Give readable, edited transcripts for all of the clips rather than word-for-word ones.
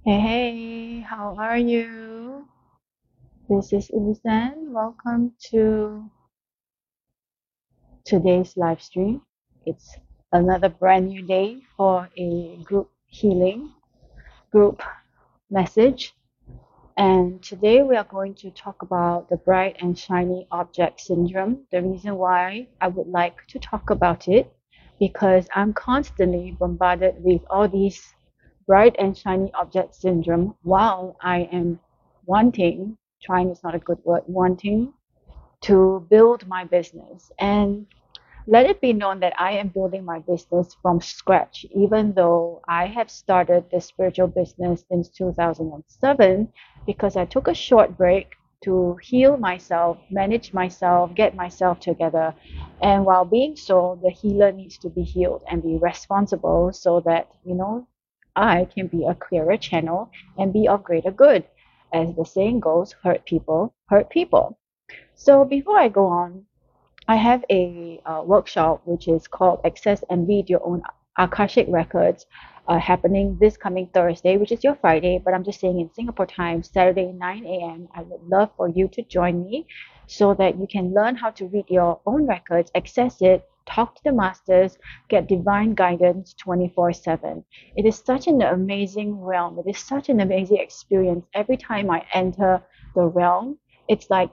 Hey, hey, how are you? This is Ilsen. Welcome to today's live stream. It's another brand new day for a group healing group message. And today we are going to talk about the bright and shiny object syndrome. The reason why I would like to talk about it because I'm constantly bombarded with all these bright and shiny object syndrome while I am wanting, trying is not a good word, wanting to build my business. And let it be known that I am building my business from scratch, even though I have started this spiritual business since 2007 because I took a short break to heal myself, manage myself, get myself together. And while being so, the healer needs to be healed and be responsible so that, I can be a clearer channel and be of greater good. As the saying goes, hurt people, hurt people. So before I go on, I have a workshop which is called Access and Read Your Own Akashic Records happening this coming Thursday, which is your Friday, but I'm just saying in Singapore time, Saturday, 9 a.m. I would love for you to join me so that you can learn how to read your own records, access it, talk to the masters, get divine guidance 24/7. It is such an amazing realm. It is such an amazing experience. Every time I enter the realm, it's like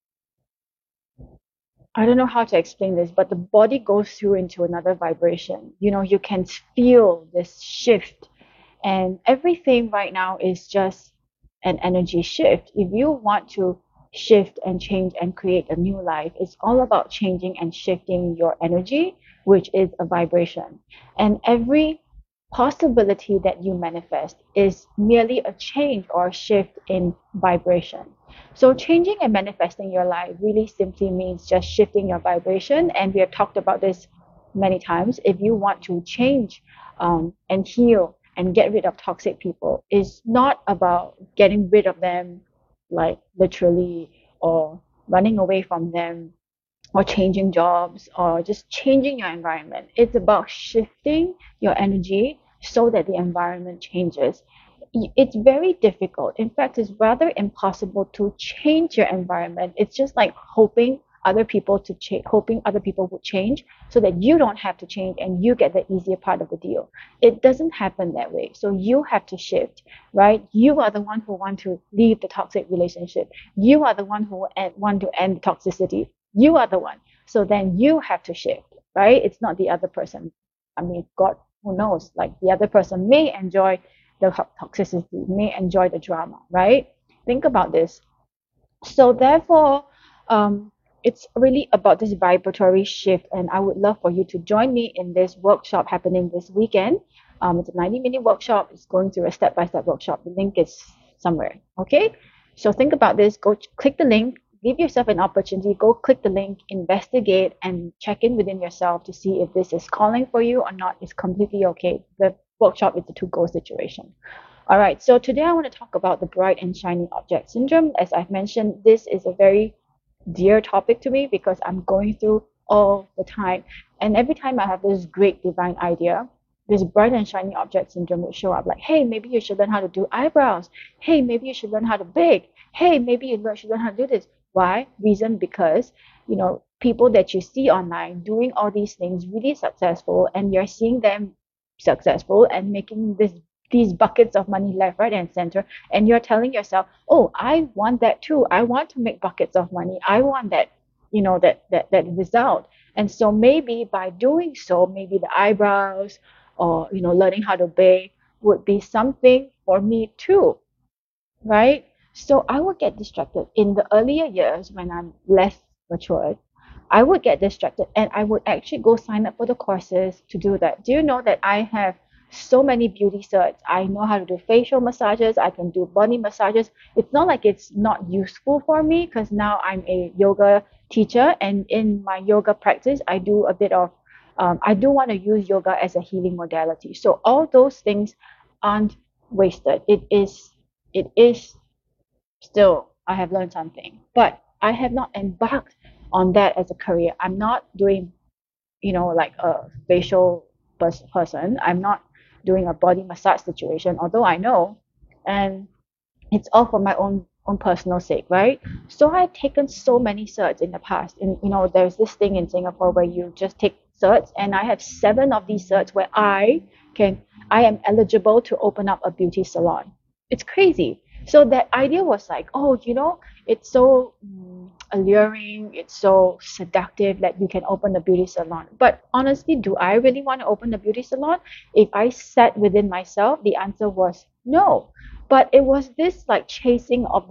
I don't know how to explain this, but the body goes through into another vibration. You can feel this shift, and everything right now is just an energy shift. If you want to shift and change and create a new life, it's all about changing and shifting your energy, which is a vibration. And every possibility that you manifest is merely a change or a shift in vibration. So, changing and manifesting your life really simply means just shifting your vibration. And we have talked about this many times. If you want to change and heal and get rid of toxic people, it's not about getting rid of them, like literally, or running away from them, or changing jobs, or just changing your environment. It's about shifting your energy so that the environment changes. It's very difficult. In fact, it's rather impossible to change your environment. It's just like hoping other people would change so that you don't have to change and you get the easier part of the deal. It doesn't happen that way. So you have to shift, right? You are the one who want to leave the toxic relationship. You are the one who want to end toxicity. You are the one. So then you have to shift, right? It's not the other person. I mean, God, who knows? Like the other person may enjoy the toxicity, may enjoy the drama, right? Think about this. So therefore, it's really about this vibratory shift, and I would love for you to join me in this workshop happening this weekend. It's a 90-minute workshop. It's going through a step-by-step workshop. The link is somewhere. Okay. So think about this. Go click the link. Give yourself an opportunity. Go click the link, investigate, and check in within yourself to see if this is calling for you or not. It's completely okay. The workshop is a to-go situation. All right, so today I want to talk about the bright and shiny object syndrome. As I've mentioned, this is a very dear topic to me because I'm going through all the time. And every time I have this great divine idea, this bright and shiny object syndrome will show up like, hey, maybe you should learn how to do eyebrows. Hey, maybe you should learn how to bake. Hey, maybe you should learn how to do this. Why? Reason because, people that you see online doing all these things really successful, and you're seeing them successful and making these buckets of money left, right, and center, and you're telling yourself, "Oh, I want that too. I want to make buckets of money. I want that, that result." And so maybe by doing so, maybe the eyebrows or learning how to bake would be something for me too, right? So I would get distracted in the earlier years when I'm less matured. I would get distracted and I would actually go sign up for the courses to do that. Do you know that I have so many beauty certs? I know how to do facial massages, I can do body massages. It's not like it's not useful for me because now I'm a yoga teacher, and in my yoga practice, I do a bit of I do want to use yoga as a healing modality. So all those things aren't wasted. It is still, I have learned something, but I have not embarked on that as a career. I'm not doing, like a facial person. I'm not doing a body massage situation, although I know and it's all for my own personal sake, right? So I've taken so many certs in the past, and there's this thing in Singapore where you just take certs, and I have 7 of these certs where can I am eligible to open up a beauty salon. It's crazy. So that idea was like, oh, it's so alluring, it's so seductive that you can open a beauty salon. But honestly, do I really want to open a beauty salon? If I sat within myself, the answer was no. But it was this like chasing of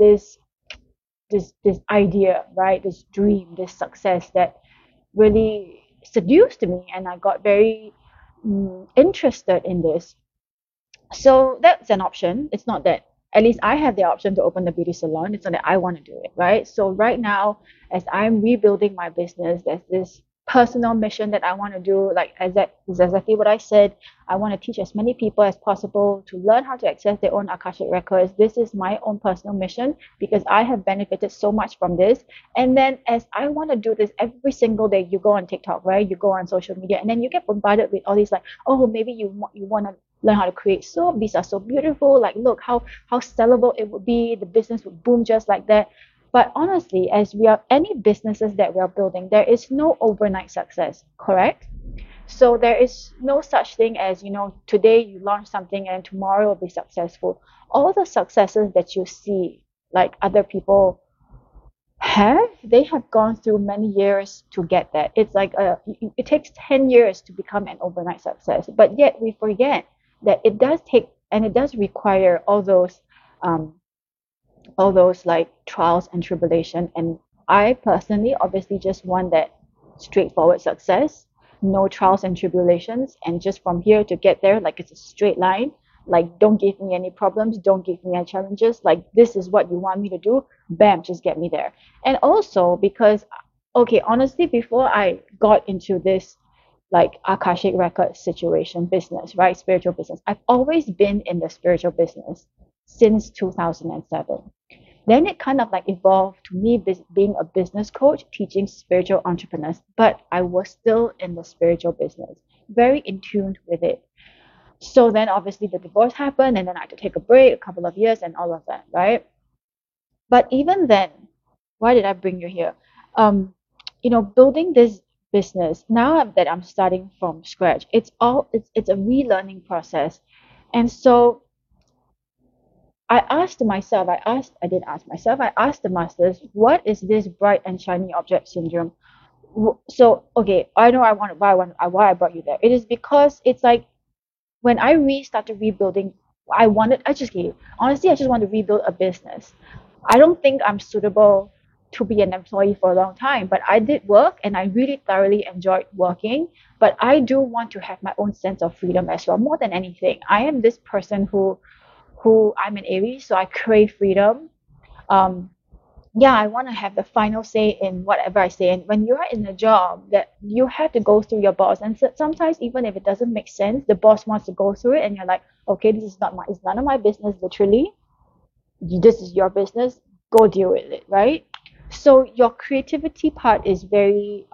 this idea, right? This dream, this success that really seduced me, and I got very interested in this. So that's an option. It's not that, at least I have the option to open the beauty salon. It's not that I want to do it, right? So right now, as I'm rebuilding my business, there's this personal mission that I want to do. Like, as that is exactly what I said. I want to teach as many people as possible to learn how to access their own Akashic records. This is my own personal mission because I have benefited so much from this. And then, as I want to do this every single day, you go on TikTok, right? You go on social media, and then you get bombarded with all these like, oh, maybe you want to learn how to create soap. These are so beautiful. Like, look how sellable it would be. The business would boom just like that. But honestly, as we are any businesses that we are building, there is no overnight success, correct? So there is no such thing as, today you launch something and tomorrow will be successful. All the successes that you see, like other people they have gone through many years to get that. It's like it takes 10 years to become an overnight success, but yet we forget that it does take and it does require um, all those like trials and tribulation. And I personally obviously just want that straightforward success, no trials and tribulations, and just from here to get there, like it's a straight line. Like, don't give me any problems, don't give me any challenges. Like, this is what you want me to do, bam, just get me there. And also because, okay, honestly, before I got into this like Akashic record situation business, right? Spiritual business. I've always been in the spiritual business since 2007. Then it kind of like evolved to me being a business coach, teaching spiritual entrepreneurs, but I was still in the spiritual business, very in tune with it. So then obviously the divorce happened, and then I had to take a break, a couple of years, and all of that, right? But even then, why did I bring you here? Um, building this business now that I'm starting from scratch, it's a relearning process. And so I didn't ask myself, I asked the masters, what is this bright and shiny object syndrome? So, okay, I know why I brought you there. It is because it's like when I restarted rebuilding, honestly, I just want to rebuild a business. I don't think I'm suitable to be an employee for a long time, but I did work and I really thoroughly enjoyed working. But I do want to have my own sense of freedom as well, more than anything. I am this person who I'm an Aries, so I crave freedom. Um, yeah, I want to have the final say in whatever I say. And when you're in a job that you have to go through your boss, and sometimes even if it doesn't make sense, the boss wants to go through it, and you're like, okay, it's none of my business, literally. This is your business. Go deal with it, right? So your creativity part is very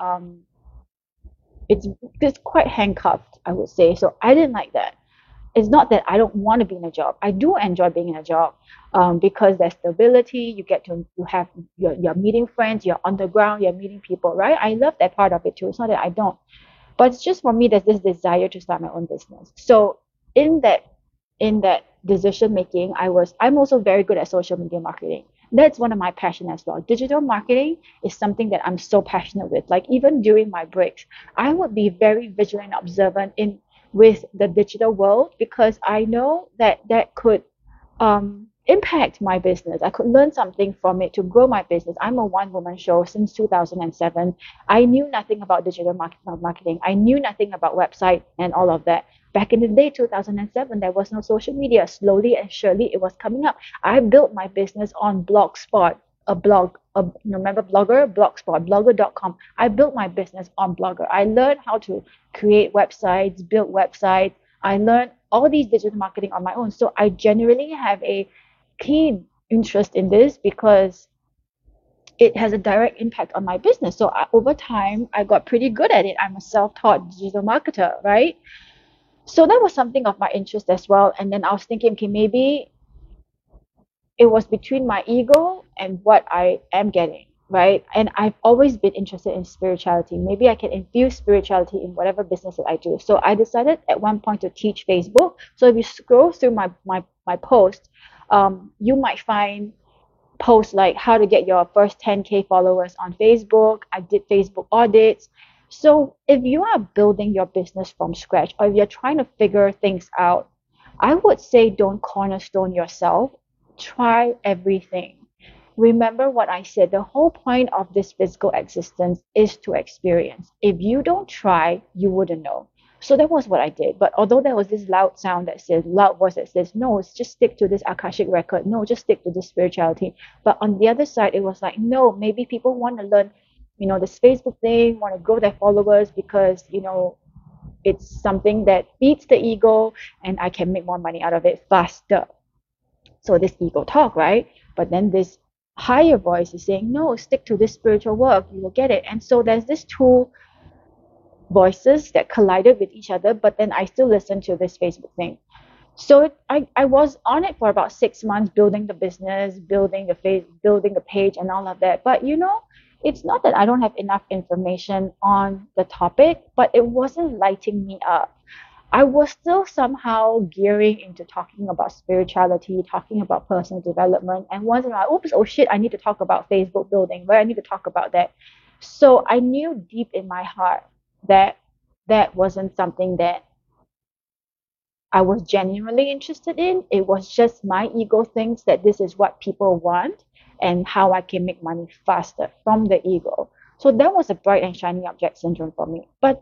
it's quite handcuffed, I would say. So I didn't like that. It's not that I don't want to be in a job. I do enjoy being in a job because there's stability. You're meeting friends, you're on the ground, you're meeting people, right? I love that part of it too. It's not that I don't, but it's just for me. There's this desire to start my own business. So in that in that decision making, I'm also very good at social media marketing. That's one of my passion as well. Digital marketing is something that I'm so passionate with. Like, even during my breaks, I would be very vigilant and observant in with the digital world because I know that that could impact my business. I could learn something from it to grow my business. I'm a one woman show since 2007. I knew nothing about digital marketing. I knew nothing about website and all of that. Back in the day, 2007, there was no social media. Slowly and surely, it was coming up. I built my business on Blogspot, a blog. Remember Blogger? Blogspot, blogger.com. I built my business on Blogger. I learned how to create websites, build websites. I learned all these digital marketing on my own. So I generally have a keen interest in this because it has a direct impact on my business. So over time, I got pretty good at it. I'm a self-taught digital marketer, right? So that was something of my interest as well. And then I was thinking, okay, maybe it was between my ego and what I am getting, right? And I've always been interested in spirituality. Maybe I can infuse spirituality in whatever business that I do. So I decided at one point to teach Facebook. So if you scroll through my post, you might find posts like how to get your first 10K followers on Facebook. I did Facebook audits. So if you are building your business from scratch or if you're trying to figure things out, I would say don't cornerstone yourself. Try everything. Remember what I said. The whole point of this physical existence is to experience. If you don't try, you wouldn't know. So that was what I did. But although there was this loud voice that says, no, just stick to this Akashic record. No, just stick to this spirituality. But on the other side, it was like, no, maybe people want to learn, this Facebook thing, want to grow their followers because, it's something that feeds the ego and I can make more money out of it faster. So this ego talk, right? But then this higher voice is saying, no, stick to this spiritual work, you will get it. And so there's this two voices that collided with each other, but then I still listen to this Facebook thing. So I was on it for about 6 months, building the business, building the page and all of that. But it's not that I don't have enough information on the topic, but it wasn't lighting me up. I was still somehow gearing into talking about spirituality, talking about personal development, and once in a while, oops, oh shit, I need to talk about Facebook building, where I need to talk about that. So I knew deep in my heart that that wasn't something that I was genuinely interested in. It was just my ego thinks that this is what people want and how I can make money faster from the ego. So that was a bright and shiny object syndrome for me. But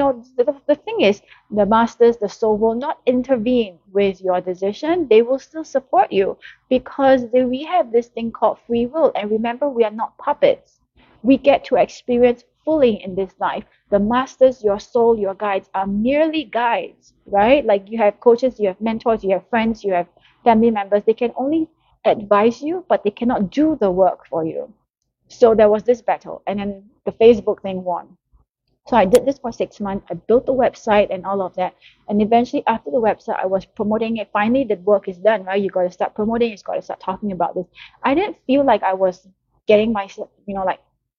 the thing is, the masters, the soul will not intervene with your decision. They will still support you because we have this thing called free will. And remember, we are not puppets. We get to experience fully in this life. The masters, your soul, your guides are merely guides, right? Like you have coaches, you have mentors, you have friends, you have family members. They can only advise you, but they cannot do the work for you. So there was this battle, and then the Facebook thing won. So I did this for 6 months. I built the website and all of that. And eventually, after the website, I was promoting it. Finally, the work is done, right? You got to start promoting. You got to start talking about this. I didn't feel like I was getting myself, like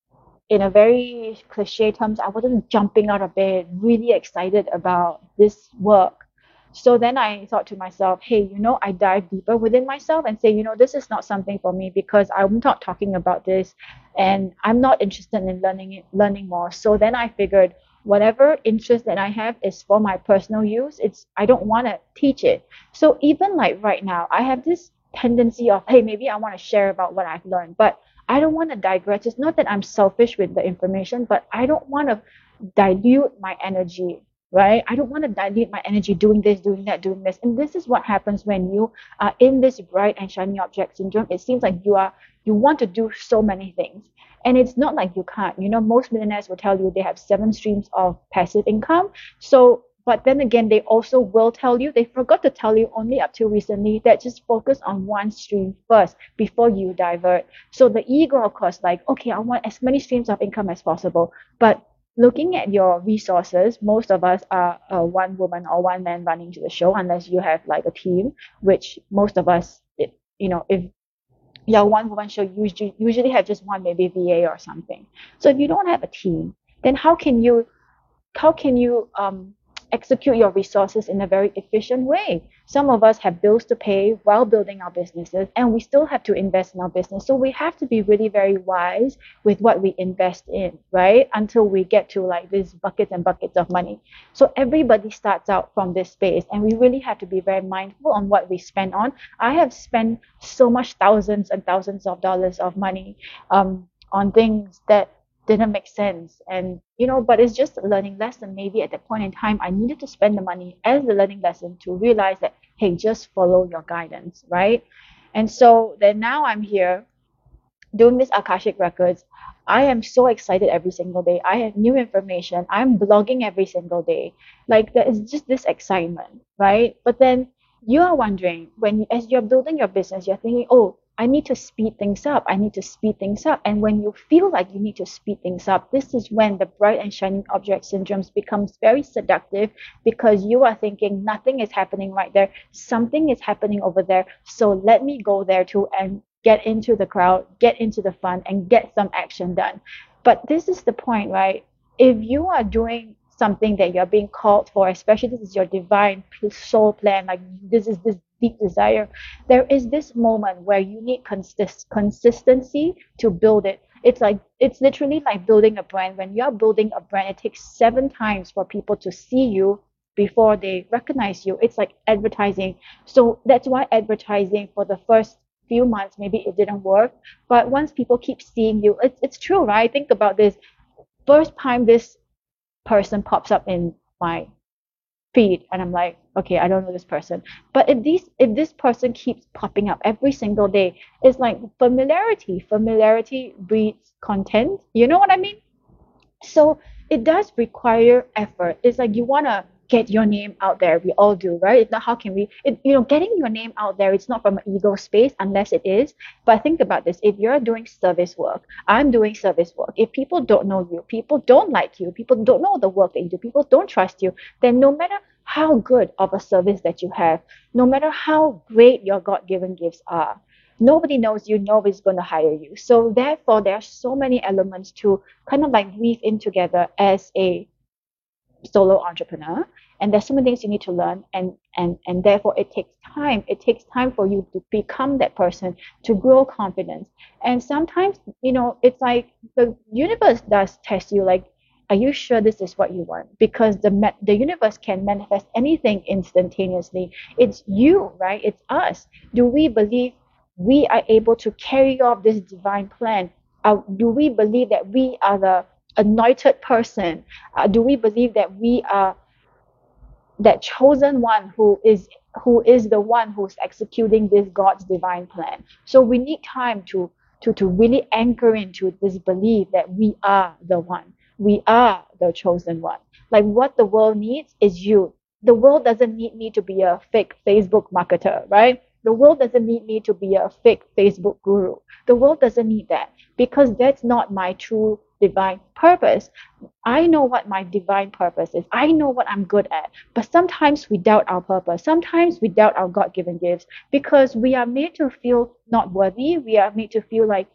in a very cliche terms, I wasn't jumping out of bed, really excited about this work. So then I thought to myself, hey, I dive deeper within myself and say, this is not something for me because I'm not talking about this and I'm not interested in learning more. So then I figured whatever interest that I have is for my personal use. I don't want to teach it. So even like right now, I have this tendency of, hey, maybe I want to share about what I've learned, but I don't want to digress. It's not that I'm selfish with the information, but I don't want to dilute my energy, right? I don't want to dilute my energy doing this, doing that, doing this. And this is what happens when you are in this bright and shiny object syndrome. It seems like you want to do so many things. And it's not like you can't. Most millionaires will tell you they have 7 streams of passive income. So but then again, they also will tell you, they forgot to tell you only up till recently, that just focus on one stream first before you divert. So the ego, of course, like, okay, I want as many streams of income as possible. But looking at your resources, most of us are one woman or one man running to the show, unless you have like a team, which most of us, if you're one woman show, you usually have just one, maybe VA or something. So if you don't have a team, then how can you execute your resources in a very efficient way? Some of us have bills to pay while building our businesses, and we still have to invest in our business. So we have to be really very wise with what we invest in, right? Until we get to like these buckets and buckets of money. So everybody starts out from this space, and we really have to be very mindful on what we spend on. I have spent so much thousands and thousands of dollars of money on things that didn't make sense. And but it's just a learning lesson. Maybe at that point in time I needed to spend the money as the learning lesson to realize that, hey, just follow your guidance, right? And so then now I'm here doing this Akashic Records. I am so excited every single day. I have new information. I'm blogging every single day. Like there is just this excitement, right? But then you are wondering, as you're building your business, you're thinking, oh, I need to speed things up. I need to speed things up. And when you feel like you need to speed things up, this is when the bright and shining object syndromes becomes very seductive, because you are thinking nothing is happening right there. Something is happening over there. So let me go there too and get into the crowd, get into the fun, and get some action done. But this is the point, right? If you are doing something that you're being called for, especially this is your divine soul plan, like this is this deep desire, there is this moment where you need consistency to build it. It's literally like building a brand. When you're building a brand, it takes 7 times for people to see you before they recognize you. It's like advertising. So that's why advertising for the first few months maybe it didn't work, but once people keep seeing you, it's true, right? Think about this. First time this person pops up in my feed and I'm like, okay, I don't know this person. But if this person keeps popping up every single day, it's like familiarity. Familiarity breeds content. You know what I mean? So it does require effort. It's like you want to get your name out there. We all do, right? It's not how can we, getting your name out there, it's not from an ego space unless it is. But think about this. If you're doing service work, I'm doing service work. If people don't know you, people don't like you, people don't know the work that you do, people don't trust you, then no matter how good of a service that you have, no matter how great your God given gifts are, nobody knows you, nobody's going to hire you. So therefore, there are so many elements to kind of like weave in together as a solo entrepreneur, and there's so many things you need to learn, and therefore it takes time for you to become that person, to grow confidence. And sometimes it's like the universe does test you, like, are you sure this is what you want? Because the universe can manifest anything instantaneously. It's you, right? It's us. Do we believe we are able to carry off this divine plan? Do we believe that we are the anointed person? Do we believe that we are that chosen one who is the one who's executing this God's divine plan? So we need time to really anchor into this belief that we are the one. We are the chosen one. Like what the world needs is you. The world doesn't need me to be a fake Facebook marketer, right? The world doesn't need me to be a fake Facebook guru. The world doesn't need that, because that's not my true divine purpose. I know what my divine purpose is. I know what I'm good at. But sometimes we doubt our purpose. Sometimes we doubt our God given gifts, because we are made to feel not worthy. We are made to feel like,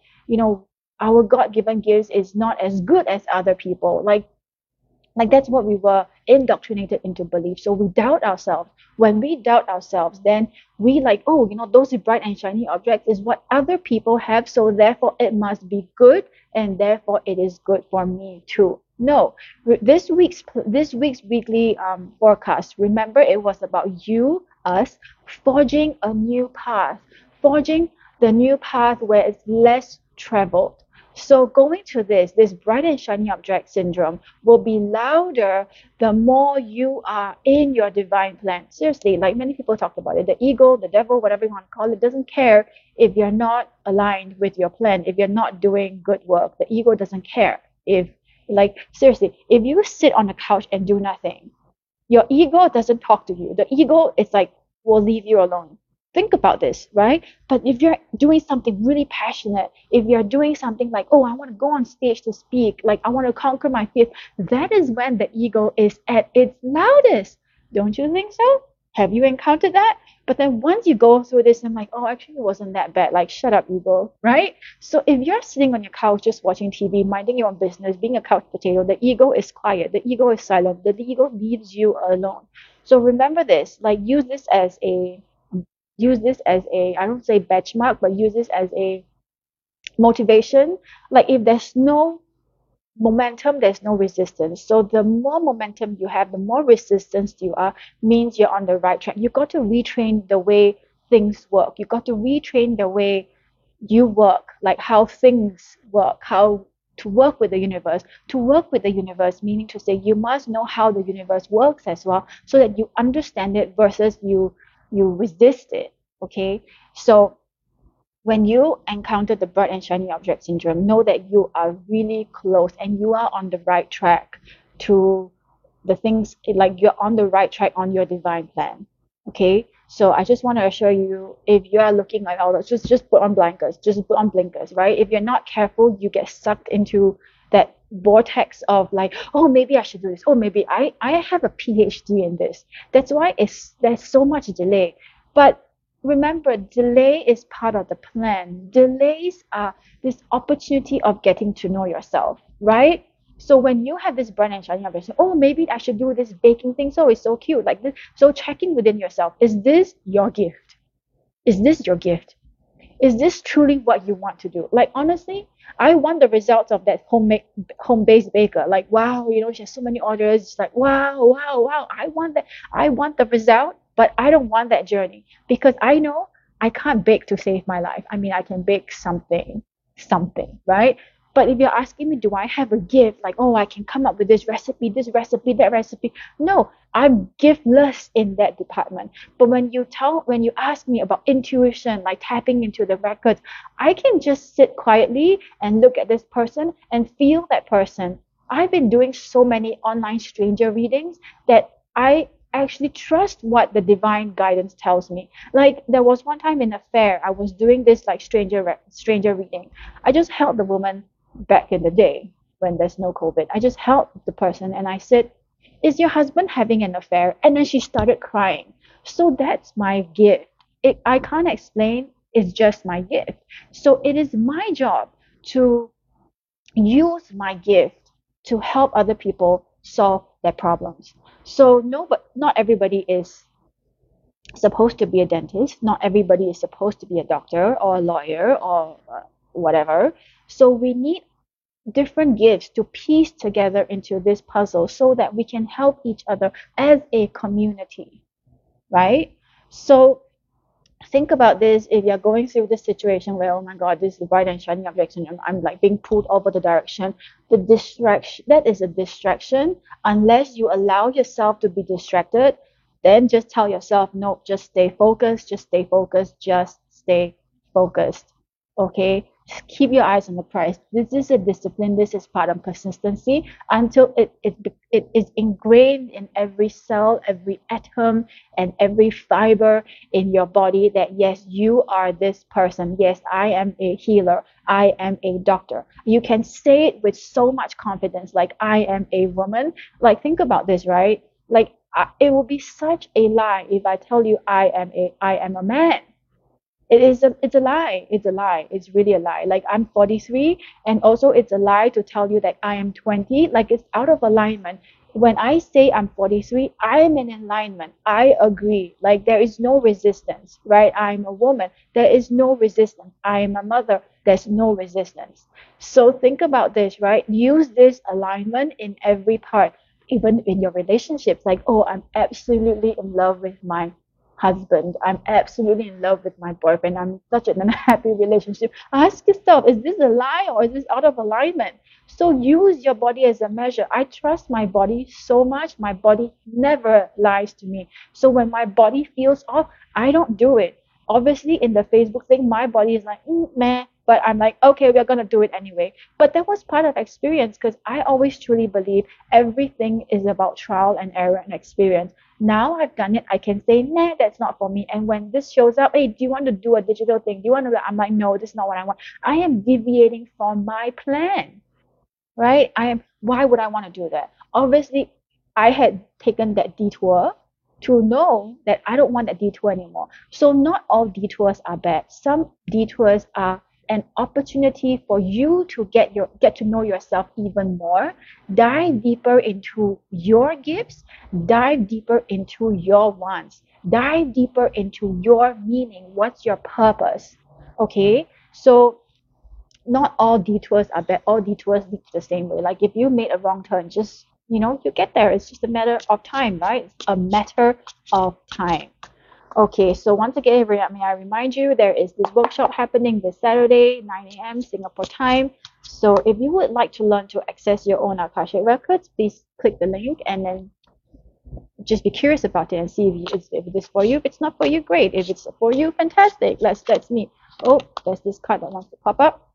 our God given gifts is not as good as other people. Like that's what we were indoctrinated into belief. So we doubt ourselves. When we doubt ourselves, then we like, oh, those bright and shiny objects is what other people have, so therefore it must be good, and therefore it is good for me too. No, this week's weekly forecast, remember, it was about you, us, forging a new path, forging the new path where it's less traveled. So going to this bright and shiny object syndrome will be louder the more you are in your divine plan. Seriously, like many people talk about it, the ego, the devil, whatever you want to call it, doesn't care if you're not aligned with your plan, if you're not doing good work. The ego doesn't care. If, like, seriously, if you sit on the couch and do nothing, your ego doesn't talk to you. The ego is like, will leave you alone. Think about this, right? But if you're doing something really passionate, if you're doing something like, oh, I want to go on stage to speak, like I want to conquer my fears, that is when the ego is at its loudest. Don't you think so? Have you encountered that? But then once you go through this, I'm like, oh, actually, it wasn't that bad. Like, shut up, ego, right? So if you're sitting on your couch just watching TV, minding your own business, being a couch potato, the ego is quiet, the ego is silent, the ego leaves you alone. So remember this, like use this as a I don't say benchmark, but use this as a motivation. Like if there's no momentum, there's no resistance. So the more momentum you have, the more resistance you are, means you're on the right track. You got to retrain the way things work. You got to retrain the way you work, like how things work, how to work with the universe. To work with the universe, meaning to say you must know how the universe works as well, so that you understand it versus you resist it. Okay, so when you encounter the bright and shiny object syndrome, know that you are really close and you are on the right track to the things, like you're on the right track on your divine plan. Okay, So I just want to assure you, if you are looking at all those, just put on blinkers, just put on blinkers, right? If you're not careful, you get sucked into that vortex of like, oh, maybe I should do this. Oh, maybe I have a PhD in this. That's why there's so much delay. But remember, delay is part of the plan. Delays are this opportunity of getting to know yourself, right? So when you have this brand and shining up, you say, oh, maybe I should do this baking thing. So it's so cute, like this. So checking within yourself, is this your gift? Is this your gift? Is this truly what you want to do? Like honestly, I want the results of that home-based baker. Like wow, she has so many orders. It's like wow, wow, wow. I want that. I want the result, but I don't want that journey because I know I can't bake to save my life. I mean, I can bake something, right? But if you're asking me, do I have a gift? Like, oh, I can come up with this recipe, that recipe. No, I'm giftless in that department. But when you ask me about intuition, like tapping into the records, I can just sit quietly and look at this person and feel that person. I've been doing so many online stranger readings that I actually trust what the divine guidance tells me. Like there was one time in a fair, I was doing this like stranger reading. I just held the woman back in the day when there's no COVID. I just held the person and I said, is your husband having an affair? And then she started crying. So that's my gift. I can't explain. It's just my gift. So it is my job to use my gift to help other people solve their problems. So no, but not everybody is supposed to be a dentist. Not everybody is supposed to be a doctor or a lawyer or whatever. So we need different gifts to piece together into this puzzle so that we can help each other as a community, right? So think about this if you're going through this situation where, oh my God, this is bright and shining objects and I'm like being pulled over the direction. The distraction, that is a distraction. Unless you allow yourself to be distracted, then just tell yourself, no, just stay focused, just stay focused, just stay focused. Okay? Just keep your eyes on the prize. This is a discipline. This is part of consistency until it is ingrained in every cell, every atom, and every fiber in your body that yes, you are this person. Yes, I am a healer. I am a doctor. You can say it with so much confidence, like I am a woman. Like think about this, right? Like it would be such a lie if I tell you I am a man. It's a lie. It's a lie. It's really a lie. Like I'm 43 and also it's a lie to tell you that I am 20. Like it's out of alignment. When I say I'm 43, I am in alignment. I agree. Like there is no resistance, right? I'm a woman. There is no resistance. I am a mother. There's no resistance. So think about this, right? Use this alignment in every part, even in your relationships. Like, oh, I'm absolutely in love with my husband. I'm absolutely in love with my boyfriend. I'm in such an unhappy relationship. Ask yourself, is this a lie or is this out of alignment? So use your body as a measure. I trust my body so much. My body never lies to me. So when my body feels off, I don't do it. Obviously, in the Facebook thing, my body is like, meh. But I'm like, okay, we're gonna do it anyway. But that was part of experience because I always truly believe everything is about trial and error and experience. Now I've done it, I can say, nah, that's not for me. And when this shows up, hey, do you want to do a digital thing? Do you want to? I'm like, no, this is not what I want. I am deviating from my plan, right? Why would I want to do that? Obviously, I had taken that detour to know that I don't want that detour anymore. So not all detours are bad. Some detours are an opportunity for you to get to know yourself even more, dive deeper into your gifts, dive deeper into your wants, dive deeper into your meaning. What's your purpose? Okay, so not all detours are bad. All detours lead to the same way. Like if you made a wrong turn, just you get there. It's just a matter of time, right? It's a matter of time. Okay, so once again, may I remind you, there is this workshop happening this Saturday, 9 a.m. Singapore time. So if you would like to learn to access your own Akashic records, please click the link and then just be curious about it and see if it is for you. If it's not for you, great. If it's for you, fantastic. Let's meet. Oh, there's this card that wants to pop up.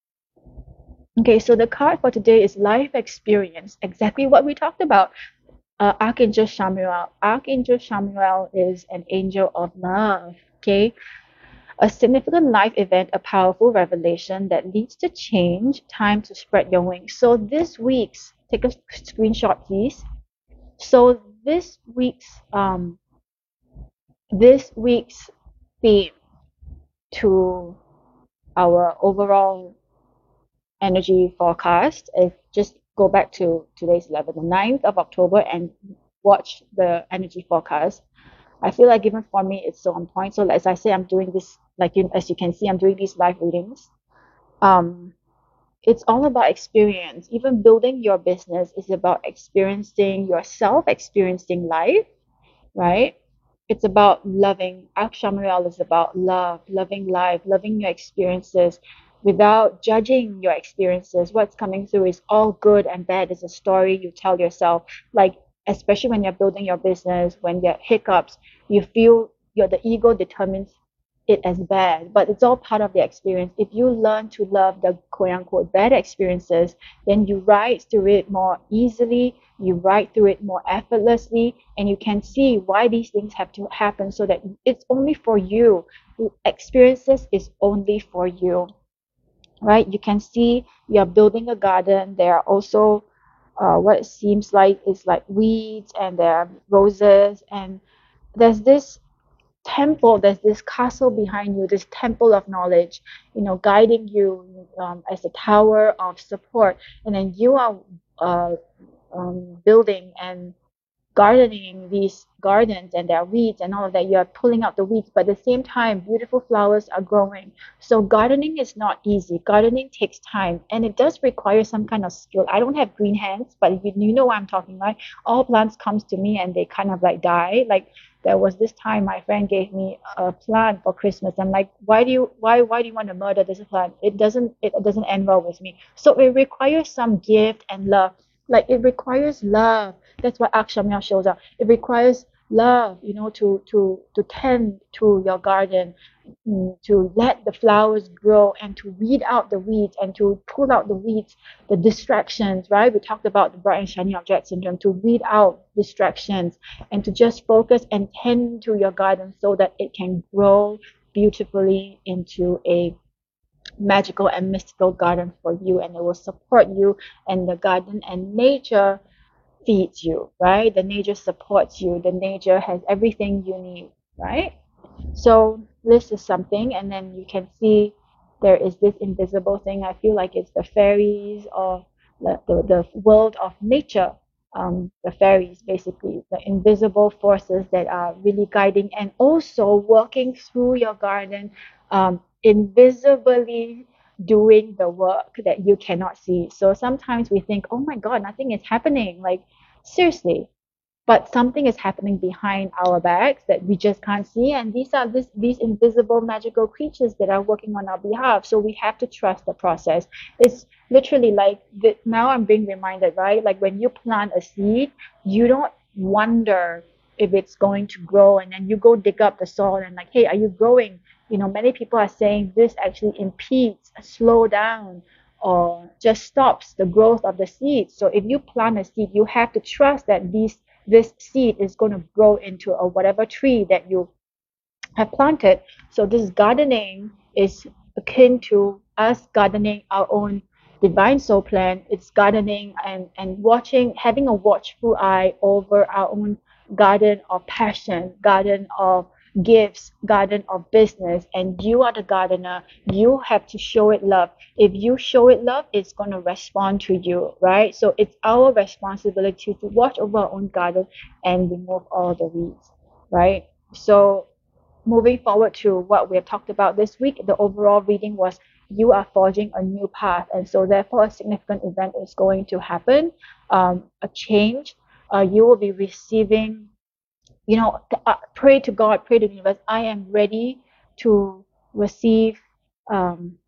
Okay, so the card for today is life experience, exactly what we talked about. Archangel Samuel. Archangel Samuel is an angel of love. Okay, a significant life event, a powerful revelation that leads to change. Time to spread your wings. So this week's, take a screenshot, please. So this week's theme to our overall energy forecast is just go back to today's 11, the 9th of October, and watch the energy forecast. I feel like even for me, it's so on point. So as I say, I'm doing this, like as you can see, I'm doing these live readings. Um, it's all about experience. Even building your business is about experiencing yourself, experiencing life, right? It's about loving. Akshamuel is about love, loving life, loving your experiences without judging your experiences. What's coming through is all good and bad. It's a story you tell yourself. Like, especially when you're building your business, when there are hiccups, you feel the ego determines it as bad, but it's all part of the experience. If you learn to love the quote unquote bad experiences, then you ride through it more easily, you ride through it more effortlessly, and you can see why these things have to happen so that it's only for you. Experiences is only for you, right? You can see you're building a garden. There are also what it seems like is like weeds, and there are roses, and there's this temple, there's this castle behind you, this temple of knowledge, guiding you as a tower of support. And then you are building and gardening these gardens, and there are weeds and all of that. You are pulling out the weeds, but at the same time, beautiful flowers are growing. So gardening is not easy. Gardening takes time, and it does require some kind of skill. I don't have green hands, but you know what I'm talking about. All plants comes to me and they kind of like die. Like there was this time my friend gave me a plant for Christmas. I'm like, why do you want to murder this plant? It doesn't end well with me. So it requires some gift and love. Like it requires love. That's why Akshamya shows up. It requires love, to tend to your garden, to let the flowers grow, and to weed out the weeds, and to pull out the weeds, the distractions, right? We talked about the bright and shiny object syndrome, to weed out distractions, and to just focus and tend to your garden so that it can grow beautifully into a magical and mystical garden for you, and it will support you. And the garden and nature feeds you, right? The nature supports you. The nature has everything you need, right? So this is something, and then you can see there is this invisible thing. I feel like it's the fairies, or the world of nature. The fairies, basically, the invisible forces that are really guiding and also working through your garden, invisibly doing the work that you cannot see. So sometimes we think, oh my God, nothing is happening. Like, seriously, but something is happening behind our backs that we just can't see, and these are these invisible magical creatures that are working on our behalf. So we have to trust the process. It's literally like now I'm being reminded, right? Like when you plant a seed, you don't wonder if it's going to grow, and then you go dig up the soil and like, hey, are you growing? Many people are saying this actually impedes, slow down, or just stops the growth of the seed. So if you plant a seed, you have to trust that this seed is going to grow into a whatever tree that you have planted. So this gardening is akin to us gardening our own divine soul plan. It's gardening and watching, having a watchful eye over our own garden of passion, garden of gifts, garden of business. And you are the gardener. You have to show it love. If you show it love, it's going to respond to you, right? So it's our responsibility to watch over our own garden and remove all the weeds, right? So moving forward to what we have talked about this week, the overall reading was you are forging a new path. And so therefore a significant event is going to happen, a change. You will be receiving, pray to God, pray to the universe. I am ready to receive um,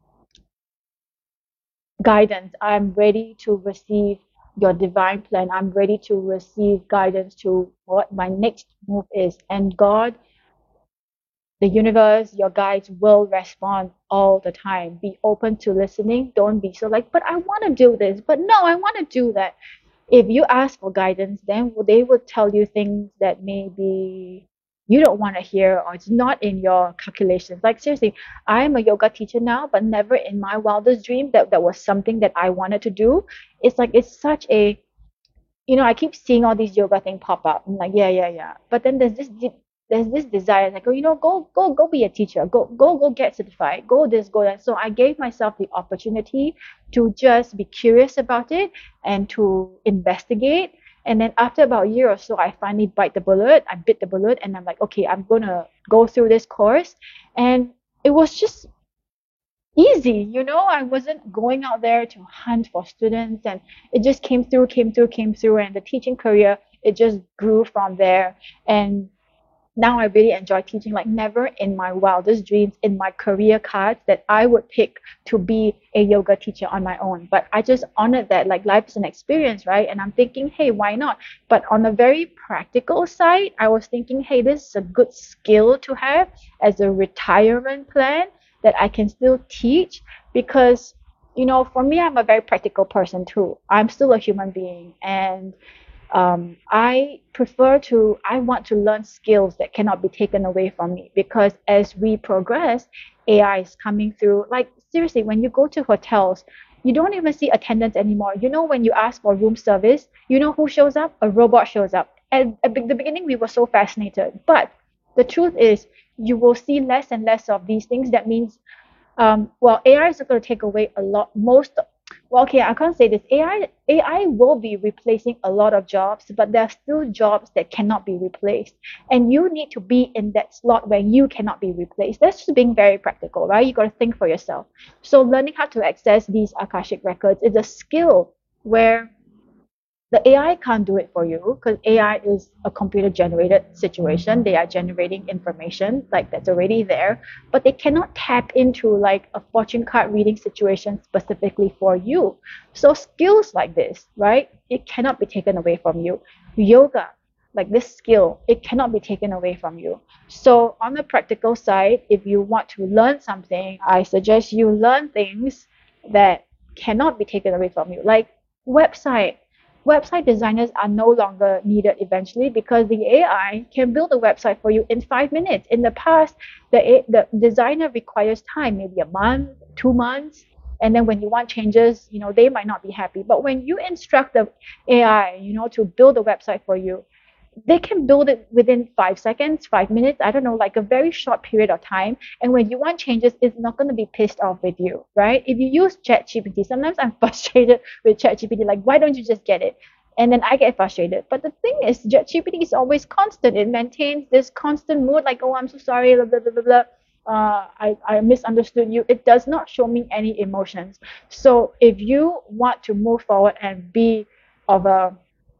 guidance. I'm ready to receive your divine plan. I'm ready to receive guidance to what my next move is. And God, the universe, your guides will respond all the time. Be open to listening. Don't be so like, but I want to do this, but no, I want to do that. If you ask for guidance, then they will tell you things that maybe you don't want to hear or it's not in your calculations. Like seriously, I am a yoga teacher now, but never in my wildest dream that was something that I wanted to do. It's like it's such a I keep seeing all these yoga thing pop up. I'm like, yeah, yeah, yeah. But then there's this desire, like, oh, go be a teacher, go get certified, go this, go that. So I gave myself the opportunity to just be curious about it and to investigate. And then after about a year or so, I finally bit the bullet, and I'm like, okay, I'm gonna go through this course. And it was just easy. I wasn't going out there to hunt for students, and it just came through, and the teaching career, it just grew from there. And now I really enjoy teaching, like never in my wildest dreams in my career cards that I would pick to be a yoga teacher on my own. But I just honored that, like life is an experience, right? And I'm thinking, hey, why not? But on a very practical side, I was thinking, hey, this is a good skill to have as a retirement plan that I can still teach because for me, I'm a very practical person too. I'm still a human being, and I want to learn skills that cannot be taken away from me because as we progress, AI is coming through. Like, seriously, when you go to hotels, you don't even see attendants anymore. When you ask for room service, who shows up? A robot shows up. At the beginning, we were so fascinated. But the truth is, you will see less and less of these things. That means AI is going to take away a lot, well, okay, I can't say this. AI will be replacing a lot of jobs, but there are still jobs that cannot be replaced. And you need to be in that slot where you cannot be replaced. That's just being very practical, right? You got to think for yourself. So learning how to access these Akashic records is a skill where the AI can't do it for you because AI is a computer generated situation. They are generating information like that's already there, but they cannot tap into like a fortune card reading situation specifically for you. So skills like this, right? It cannot be taken away from you. Yoga, like this skill, it cannot be taken away from you. So on the practical side, if you want to learn something, I suggest you learn things that cannot be taken away from you, like website website designers are no longer needed eventually because the AI can build a website for you in 5 minutes. In the past, the designer requires time, maybe a month, 2 months. And then when you want changes, they might not be happy. But when you instruct the AI, to build a website for you, they can build it within 5 seconds, 5 minutes, I don't know, like a very short period of time. And when you want changes, it's not going to be pissed off with you, right? If you use ChatGPT, sometimes I'm frustrated with ChatGPT, like, why don't you just get it? And then I get frustrated. But the thing is, ChatGPT is always constant. It maintains this constant mood, like, oh, I'm so sorry, blah, blah, blah, blah, blah. I misunderstood you. It does not show me any emotions. So if you want to move forward and be of a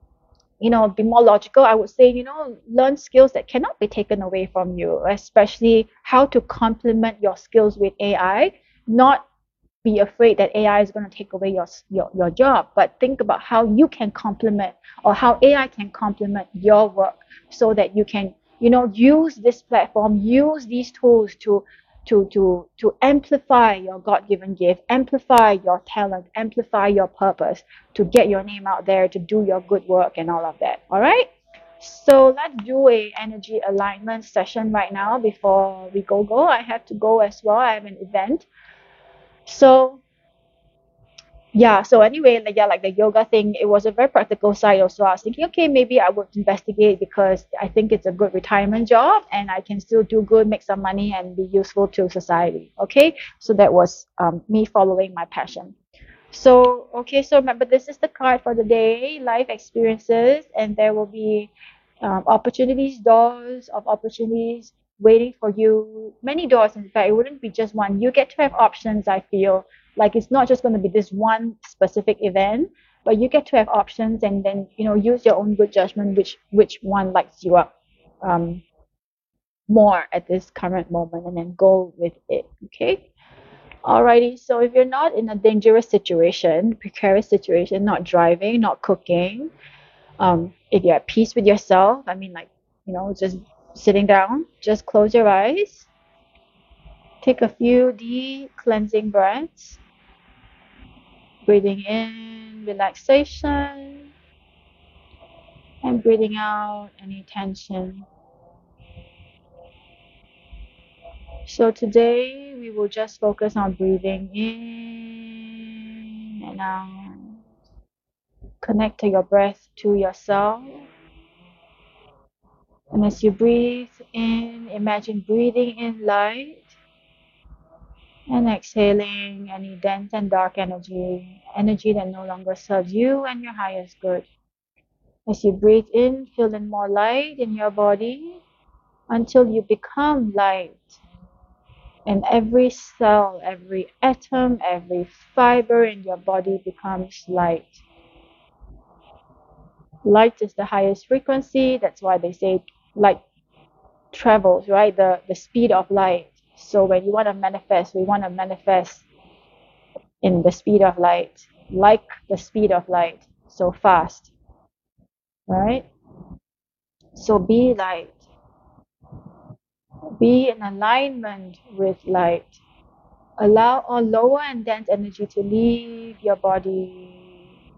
be more logical, I would say, learn skills that cannot be taken away from you, especially how to complement your skills with AI, not be afraid that AI is going to take away your job, but think about how you can complement or how AI can complement your work so that you can, use this platform, use these tools to amplify your God-given gift, amplify your talent, amplify your purpose, to get your name out there, to do your good work and all of that. All right. So let's do a energy alignment session right now before we go. I have to go as well. I have an event. So yeah, so anyway, like the yoga thing, it was a very practical side also. I was thinking, okay, maybe I would investigate because I think it's a good retirement job and I can still do good, make some money and be useful to society. Okay, so that was me following my passion. So okay, so remember, this is the card for the day: life experiences, and there will be opportunities, doors of opportunities waiting for you. Many doors, in fact, it wouldn't be just one. You get to have options, I feel. Like it's not just going to be this one specific event, but you get to have options and then, use your own good judgment which one lights you up more at this current moment and then go with it. Okay. Alrighty, so if you're not in a dangerous situation, precarious situation, not driving, not cooking, if you're at peace with yourself, I mean, like, just sitting down, just close your eyes, take a few deep cleansing breaths, breathing in relaxation, And breathing out any tension. So today we will just focus on breathing in and out. Connect to your breath, to yourself. And as you breathe in, imagine breathing in light and exhaling any dense and dark energy, energy that no longer serves you and your highest good. As you breathe in, feel in more light in your body until you become light. And every cell, every atom, every fiber in your body becomes light. Light is the highest frequency. That's why they say light travels, right? The speed of light. So when you want to manifest, we want to manifest in the speed of light, like the speed of light, so fast, right? So be light. Be in alignment with light. Allow all lower and dense energy to leave your body.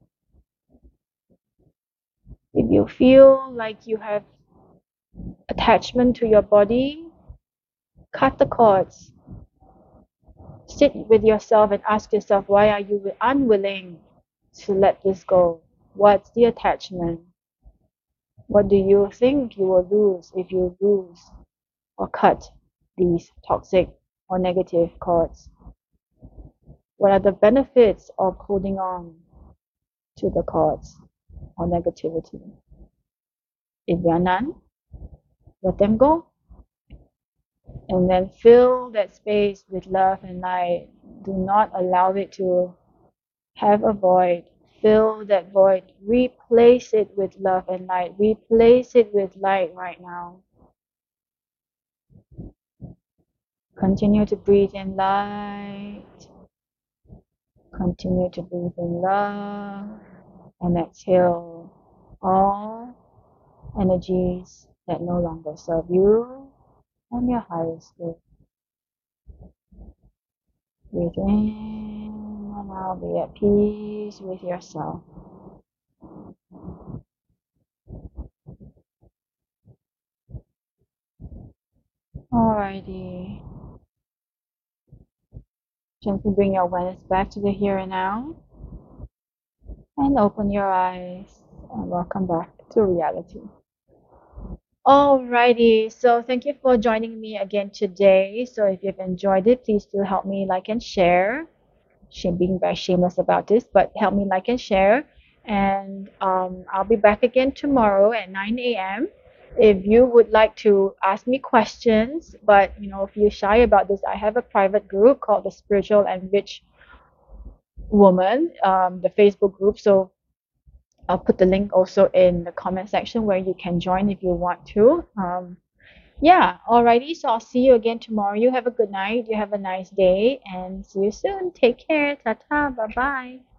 If you feel like you have attachment to your body, cut the cords. Sit with yourself and ask yourself, why are you unwilling to let this go? What's the attachment? What do you think you will lose if you lose or cut these toxic or negative cords? What are the benefits of holding on to the cords or negativity? If there are none, let them go. And then fill that space with love and light. Do not allow it to have a void. Fill that void. Replace it with love and light. Replace it with light right now. Continue to breathe in light. Continue to breathe in love. And exhale all energies that no longer serve you and your highest good. Breathe in and out. Be at peace with yourself. Alrighty. Gently bring your awareness back to the here and now. And open your eyes and welcome back to reality. Alrighty, so thank you for joining me again today. So if you've enjoyed it, please do help me like and share. Being very shameless about this, but help me like and share. And I'll be back again tomorrow at 9 a.m. If you would like to ask me questions, but if you're shy about this, I have a private group called the Spiritual and Rich Woman, the Facebook group. So I'll put the link also in the comment section where you can join if you want to. Yeah, alrighty. So I'll see you again tomorrow. You have a good night. You have a nice day and see you soon. Take care. Ta ta. Bye bye.